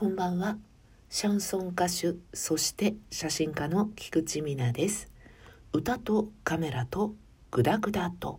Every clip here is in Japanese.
こんばんは。シャンソン歌手、そして写真家の菊池美奈です。歌とカメラとグダグダと。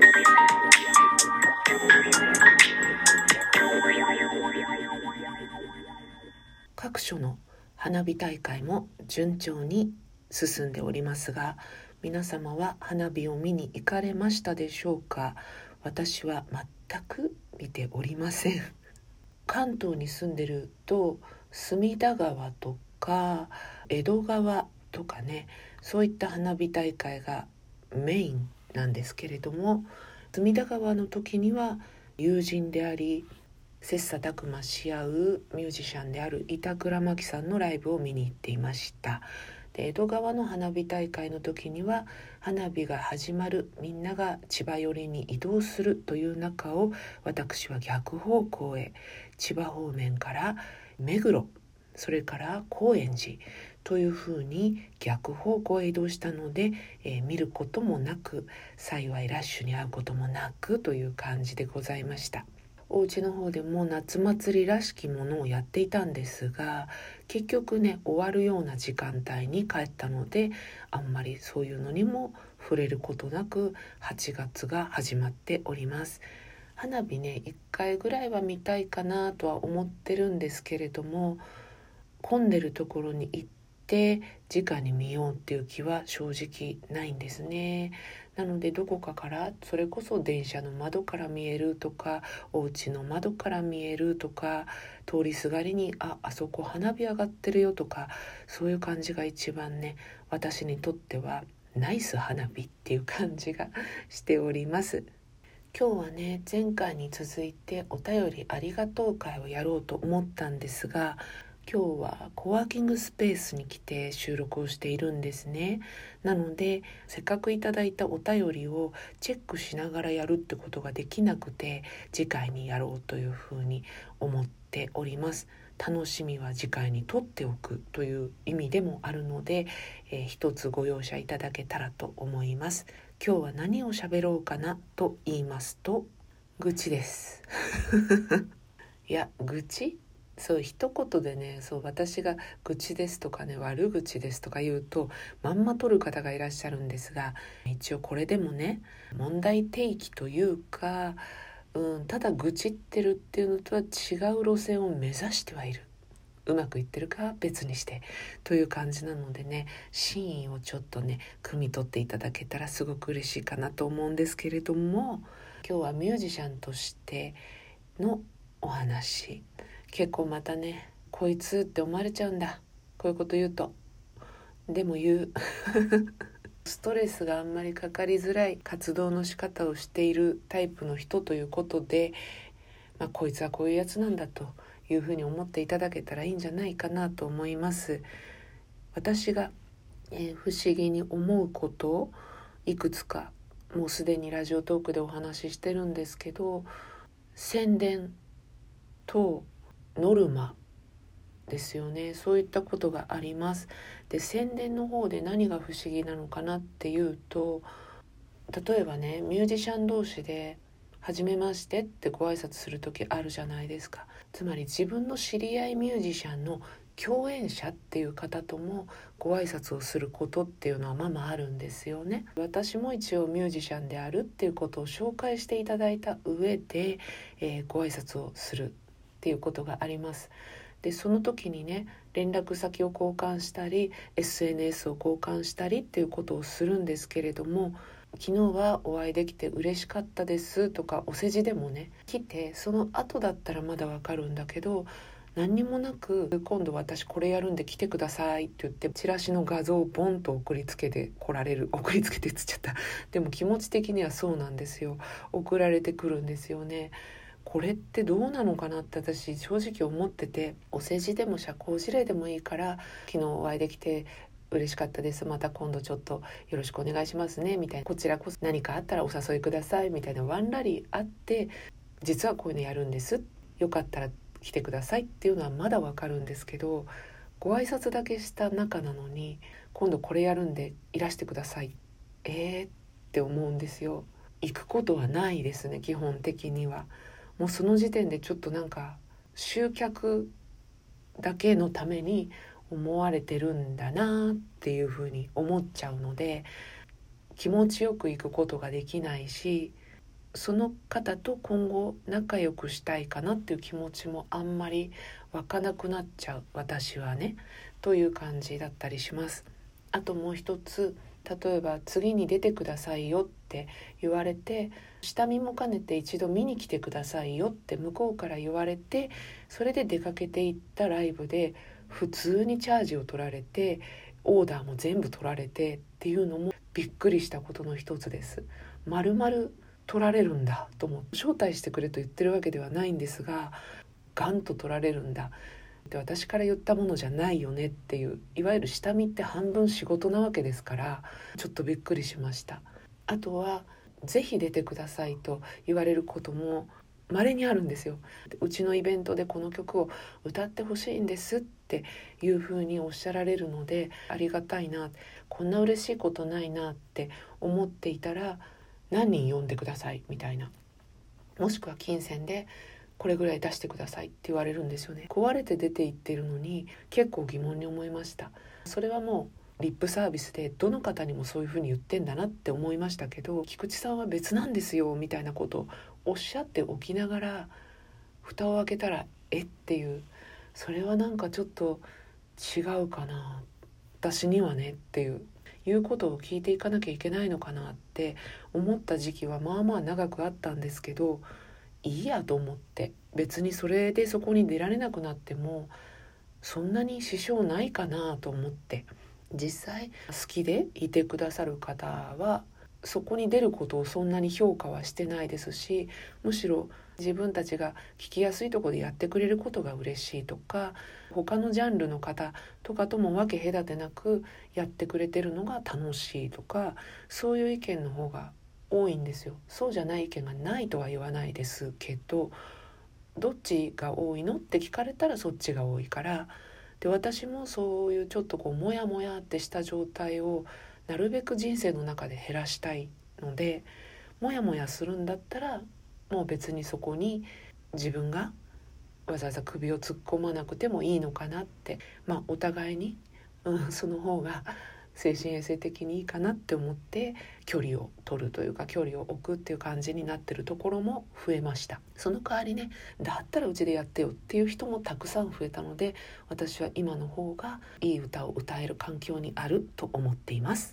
各所の花火大会も順調に進んでおりますが、皆様は花火を見に行かれましたでしょうか？私は全く見ておりません。関東に住んでると隅田川とか江戸川とかね、そういった花火大会がメインなんですけれども、隅田川の時には友人であり切磋琢磨し合うミュージシャンである板倉真希さんのライブを見に行っていました。で、江戸川の花火大会の時には花火が始まる、みんなが千葉寄りに移動するという中を、私は逆方向へ千葉方面から目黒、それから高円寺というふうに逆方向へ移動したので、見ることもなく、幸いラッシュに遭うこともなくという感じでございました。お家の方でも夏祭りらしきものをやっていたんですが、結局ね、終わるような時間帯に帰ったので、あんまりそういうのにも触れることなく8月が始まっております。花火ね、1回ぐらいは見たいかなとは思ってるんですけれども、混んでるところに行って直に見ようっていう気は正直ないんですね。なのでどこかから、それこそ電車の窓から見えるとか、お家の窓から見えるとか、通りすがりにあそこ花火上がってるよとか、そういう感じが一番ね、私にとってはナイス花火っていう感じがしております。今日はね、前回に続いてお便りありがとう会をやろうと思ったんですが、今日はコワーキングスペースに来て収録をしているんですね。なのでせっかくいただいたお便りをチェックしながらやるってことができなくて、次回にやろうというふうに思っております。楽しみは次回に取っておくという意味でもあるので、一つご容赦いただけたらと思います。今日は何を喋ろうかなと言いますと、愚痴ですいや、愚痴、そう一言でね、私が愚痴ですとかね、悪口ですとか言うとまんま取る方がいらっしゃるんですが、一応これでもね、問題提起というか、ただ愚痴ってるっていうのとは違う路線を目指してはいる。うまくいってるかは別にしてという感じなのでね、真意をちょっとね汲み取っていただけたらすごく嬉しいかなと思うんですけれども、今日はミュージシャンとしてのお話。結構またね、こいつって思われちゃうんだ、こういうこと言うと。でも言うストレスがあんまりかかりづらい活動の仕方をしているタイプの人ということで、こいつはこういうやつなんだというふうに思っていただけたらいいんじゃないかなと思います。私が、不思議に思うことをいくつかもうすでにラジオトークでお話ししてるんですけど、宣伝とノルマですよね。そういったことがあります。で、宣伝の方で何が不思議なのかなっていうと、例えばね、ミュージシャン同士で初めましてってご挨拶する時あるじゃないですか。つまり自分の知り合いミュージシャンの共演者っていう方ともご挨拶をすることっていうのはままあるんですよね。私も一応ミュージシャンであるっていうことを紹介していただいた上で、ご挨拶をするっていうことがあります。で、その時にね、連絡先を交換したり SNS を交換したりっていうことをするんですけれども、昨日はお会いできて嬉しかったですとかお世辞でもね来て、その後だったらまだわかるんだけど、何にもなく今度私これやるんで来てくださいって言ってチラシの画像をボンと送りつけて来られる。送りつけてつっちゃった。でも気持ち的にはそうなんですよ。送られてくるんですよね。これってどうなのかなって私正直思ってて、お世辞でも社交辞令でもいいから昨日お会いできて嬉しかったです、また今度ちょっとよろしくお願いしますねみたいな、こちらこそ何かあったらお誘いくださいみたいなワンラリーあって、実はこういうのやるんです、よかったら来てくださいっていうのはまだわかるんですけど、ご挨拶だけした仲なのに今度これやるんでいらしてくださいって思うんですよ。行くことはないですね、基本的には。もうその時点でちょっとなんか集客だけのために思われてるんだなっていうふうに思っちゃうので、気持ちよくいくことができないし、その方と今後仲良くしたいかなっていう気持ちもあんまり湧かなくなっちゃう私はね、という感じだったりします。あともう一つ、例えば次に出てくださいよって言われて、下見も兼ねて一度見に来てくださいよって向こうから言われて、それで出かけていったライブで普通にチャージを取られて、オーダーも全部取られてっていうのもびっくりしたことの一つです。丸々取られるんだと思って、招待してくれと言ってるわけではないんですが、ガンと取られるんだで、私から言ったものじゃないよねっていう、いわゆる下見って半分仕事なわけですから、ちょっとびっくりしました。あとはぜひ出てくださいと言われることも稀にあるんですよ。うちのイベントでこの曲を歌ってほしいんですっていうふうにおっしゃられるので、ありがたいな、こんな嬉しいことないなって思っていたら、何人呼んでくださいみたいな、もしくは金銭でこれぐらい出してくださいって言われるんですよね。壊れて出て行ってるのに結構疑問に思いました。それはもうリップサービスでどの方にもそういうふうに言ってんだなって思いましたけど、菊池さんは別なんですよみたいなことをおっしゃっておきながら、蓋を開けたらっていう、それはなんかちょっと違うかな、私にはねっていうことを聞いていかなきゃいけないのかなって思った時期はまあまあ長くあったんですけど、いいやと思って、別にそれでそこに出られなくなってもそんなに支障ないかなと思って、実際好きでいてくださる方はそこに出ることをそんなに評価はしてないですし、むしろ自分たちが聞きやすいところでやってくれることが嬉しいとか、他のジャンルの方とかとも分け隔てなくやってくれてるのが楽しいとか、そういう意見の方が多いんですよ。そうじゃない意見がないとは言わないですけど、どっちが多いのって聞かれたらそっちが多いから、で私もそういうちょっとこうモヤモヤってした状態をなるべく人生の中で減らしたいので、モヤモヤするんだったらもう別にそこに自分がわざわざ首を突っ込まなくてもいいのかなって、お互いに、その方が精神衛生的にいいかなって思って距離を取るというか、距離を置くっていう感じになってるところも増えました。その代わりね、だったらうちでやってよっていう人もたくさん増えたので、私は今の方がいい歌を歌える環境にあると思っています。